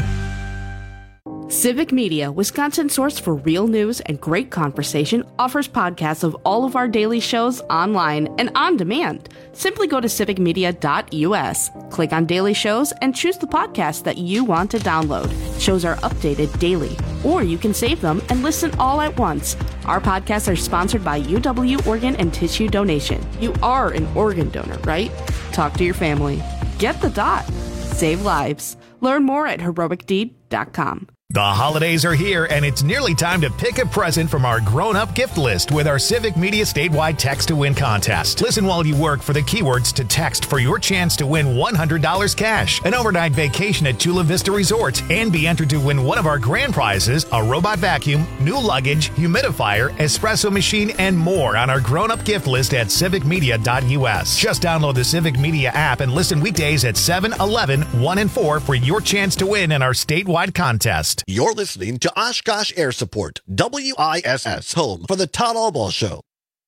Civic Media, Wisconsin's source for real news and great conversation, offers podcasts of all of our daily shows online and on demand. Simply go to civic media dot U S, click on daily shows, and choose the podcast that you want to download. Shows are updated daily, or you can save them and listen all at once. Our podcasts are sponsored by U W Organ and Tissue Donation. You are an organ donor, right? Talk to your family. Get the dot. Save lives. Learn more at heroic deed dot com. The holidays are here, and it's nearly time to pick a present from our grown-up gift list with our Civic Media statewide Text to Win contest. Listen while you work for the keywords to text for your chance to win one hundred dollars cash, an overnight vacation at Chula Vista Resort, and be entered to win one of our grand prizes, a robot vacuum, new luggage, humidifier, espresso machine, and more on our grown-up gift list at civic media dot U S. Just download the Civic Media app and listen weekdays at seven, eleven, one, and four for your chance to win in our statewide contest. You're listening to Oshkosh Air Support, W I S S, home for the Todd Albaugh Show.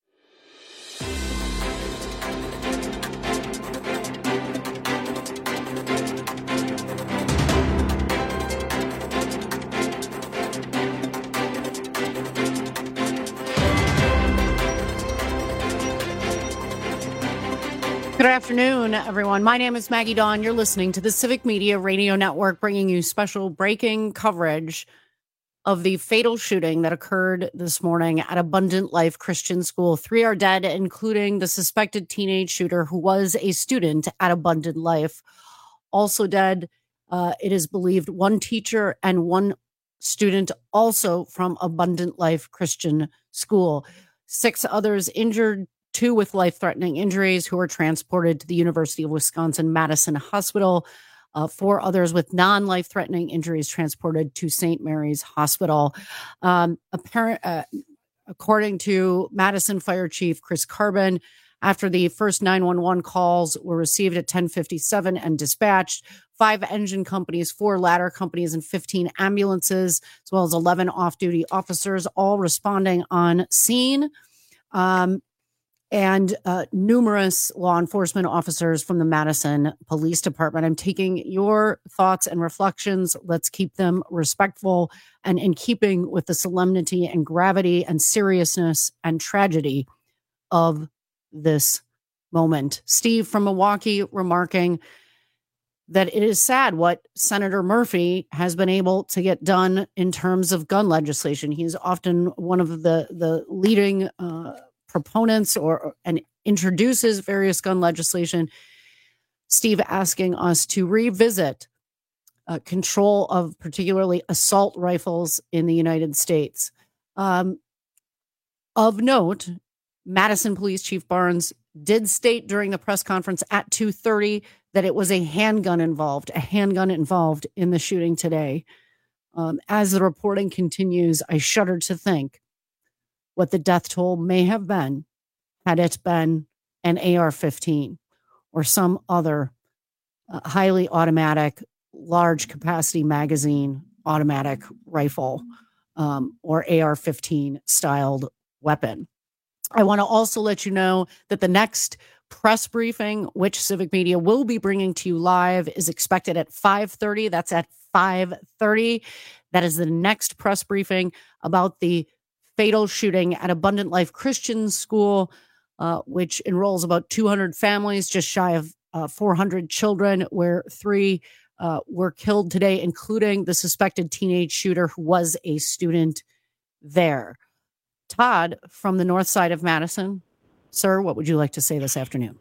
Good afternoon, everyone. My name is Maggie Dawn. You're listening to the Civic Media Radio Network, bringing you special breaking coverage of the fatal shooting that occurred this morning at Abundant Life Christian School. Three are dead, including the suspected teenage shooter who was a student at Abundant Life. Also dead, uh, it is believed, one teacher and one student also from Abundant Life Christian School. Six others injured, two with life-threatening injuries who were transported to the University of Wisconsin-Madison Hospital. Uh, four others with non-life-threatening injuries transported to Saint Mary's Hospital. Um, apparent, uh, according to Madison Fire Chief Chris Carbon, after the first nine one one calls were received at ten fifty-seven and dispatched, five engine companies, four ladder companies, and fifteen ambulances, as well as eleven off-duty officers, all responding on scene. Um, and uh, numerous law enforcement officers from the Madison Police Department. I'm taking your thoughts and reflections. Let's keep them respectful and in keeping with the solemnity and gravity and seriousness and tragedy of this moment. Steve from Milwaukee remarking that it is sad what Senator Murphy has been able to get done in terms of gun legislation. He's often one of the, the leading uh, proponents or and introduces various gun legislation. Steve asking us to revisit uh, control of particularly assault rifles in the United States. Um, of note, Madison Police Chief Barnes did state during the press conference at two thirty that it was a handgun involved, a handgun involved in the shooting today. Um, as the reporting continues, I shudder to think what the death toll may have been had it been an A R fifteen or some other uh, highly automatic, large capacity magazine automatic rifle um, or A R fifteen styled weapon. I want to also let you know that the next press briefing, which Civic Media will be bringing to you live, is expected at five thirty. That's at five thirty. That is the next press briefing about the fatal shooting at Abundant Life Christian School, uh, which enrolls about two hundred families, just shy of uh, four hundred children, where three uh, were killed today, including the suspected teenage shooter who was a student there. Todd, from the north side of Madison. Sir, what would you like to say this afternoon?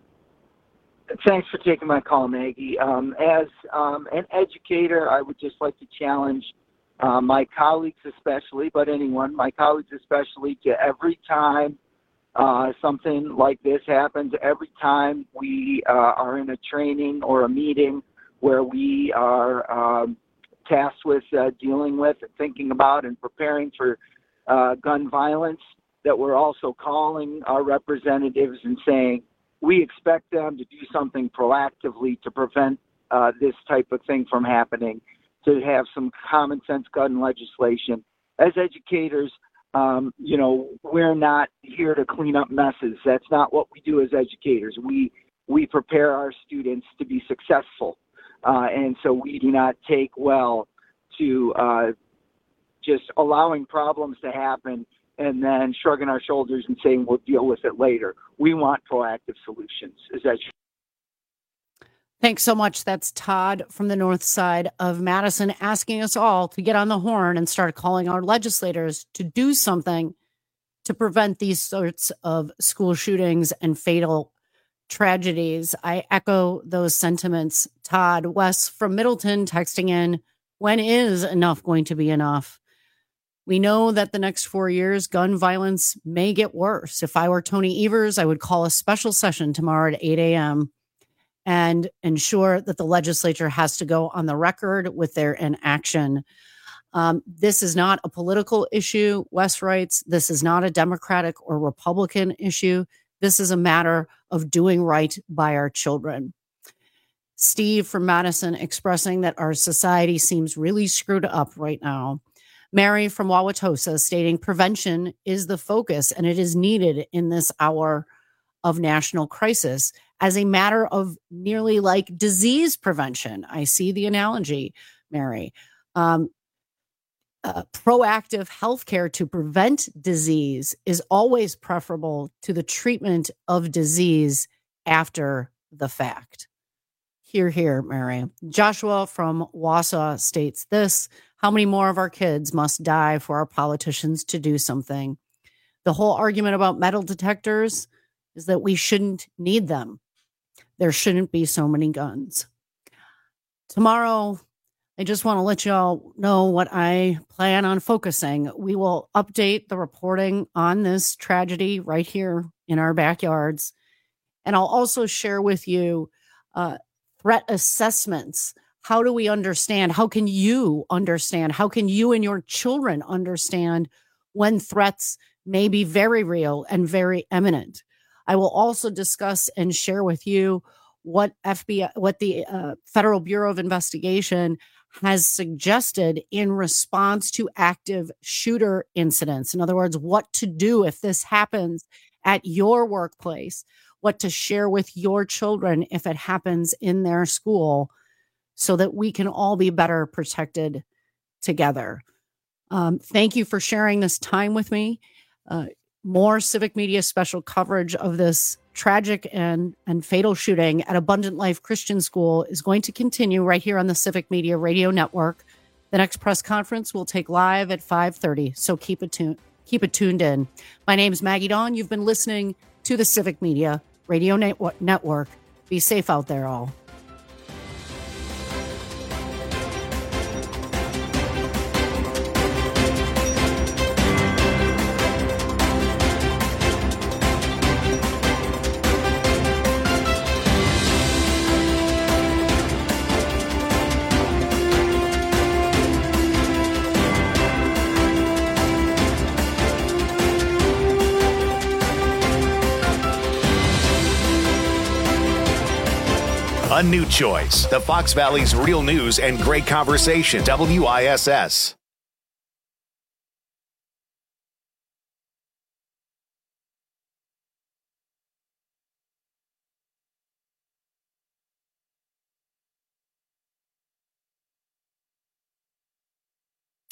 Thanks for taking my call, Maggie. Um, as um, an educator, I would just like to challenge uh, my colleagues especially, but anyone, my colleagues especially, to every time uh, something like this happens, every time we uh, are in a training or a meeting where we are um, tasked with uh, dealing with and thinking about and preparing for uh, gun violence, that we're also calling our representatives and saying, we expect them to do something proactively to prevent uh, this type of thing from happening, to have some common sense gun legislation. As educators, um, you know, we're not here to clean up messes. That's not what we do as educators. We we prepare our students to be successful, uh, and so we do not take well to uh, just allowing problems to happen and then shrugging our shoulders and saying we'll deal with it later. We want proactive solutions. Is that true? Thanks so much. That's Todd from the north side of Madison asking us all to get on the horn and start calling our legislators to do something to prevent these sorts of school shootings and fatal tragedies. I echo those sentiments. Todd, Wes from Middleton texting in, when is enough going to be enough? We know that the next four years, gun violence may get worse. If I were Tony Evers, I would call a special session tomorrow at eight a.m. and ensure that the legislature has to go on the record with their inaction. Um, this is not a political issue, Wes writes. This is not a Democratic or Republican issue. This is a matter of doing right by our children. Steve from Madison expressing that our society seems really screwed up right now. Mary from Wauwatosa stating prevention is the focus and it is needed in this hour of national crisis as a matter of nearly like disease prevention. I see the analogy, Mary. Um, uh, proactive healthcare to prevent disease is always preferable to the treatment of disease after the fact. Hear, hear, Mary. Joshua from Wausau states this: how many more of our kids must die for our politicians to do something? The whole argument about metal detectors is that we shouldn't need them. There shouldn't be so many guns. Tomorrow, I just want to let y'all know what I plan on focusing. We will update the reporting on this tragedy right here in our backyards. And I'll also share with you uh, threat assessments. How do we understand? How can you understand? How can you and your children understand when threats may be very real and very imminent? I will also discuss and share with you what F B I, what the uh, Federal Bureau of Investigation has suggested in response to active shooter incidents. In other words, what to do if this happens at your workplace, what to share with your children if it happens in their school, so that we can all be better protected together. Um, thank you for sharing this time with me. Uh, more Civic Media special coverage of this tragic and, and fatal shooting at Abundant Life Christian School is going to continue right here on the Civic Media Radio Network. The next press conference will take live at five thirty, so keep it, tu- keep it tuned in. My name is Maggie Dawn. You've been listening to the Civic Media Radio Net- Network. Be safe out there, all. A new choice. The Fox Valley's real news and great conversation. W I S S.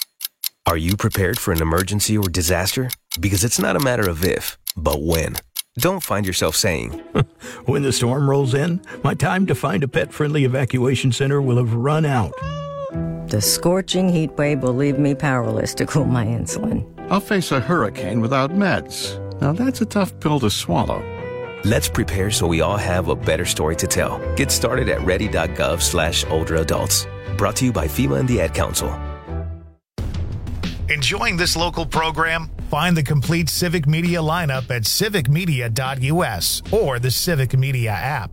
Are you prepared for an emergency or disaster? Because it's not a matter of if, but when. don't find yourself saying, when the storm rolls in, my time to find a pet-friendly evacuation center will have run out. The scorching heat wave will leave me powerless to cool my insulin. I'll face a hurricane without meds. Now that's a tough pill to swallow. Let's prepare so we all have a better story to tell. Get started at ready.gov slash older adults. Brought to you by FEMA and the Ad Council. Enjoying this local program? Find the complete Civic Media lineup at civic media dot u s or the Civic Media app.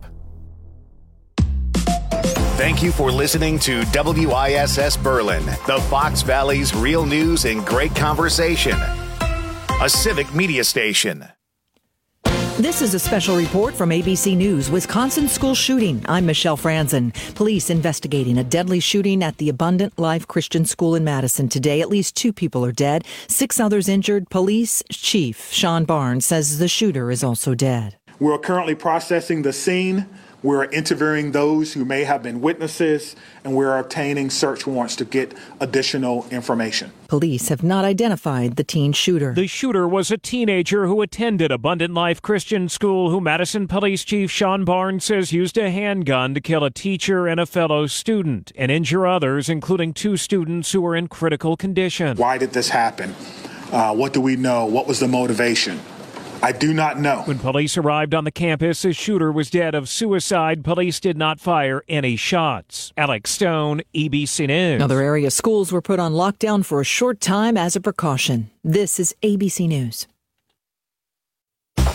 Thank you for listening to W I S S Berlin, the Fox Valley's real news and great conversation. A Civic Media station. This is a special report from A B C News. Wisconsin school shooting. I'm Michelle Franzen. Police investigating a deadly shooting at the Abundant Life Christian School in Madison today. At least two people are dead, six others injured. Police Chief Sean Barnes says the shooter is also dead. We're currently processing the scene. We're interviewing those who may have been witnesses, and we're obtaining search warrants to get additional information. Police have not identified the teen shooter. The shooter was a teenager who attended Abundant Life Christian School, who Madison Police Chief Sean Barnes says used a handgun to kill a teacher and a fellow student and injure others, including two students who were in critical condition. Why did this happen? Uh, what do we know? What was the motivation? I do not know. When police arrived on the campus, the shooter was dead of suicide. Police did not fire any shots. Alex Stone, A B C News. Other area schools were put on lockdown for a short time as a precaution. This is A B C News.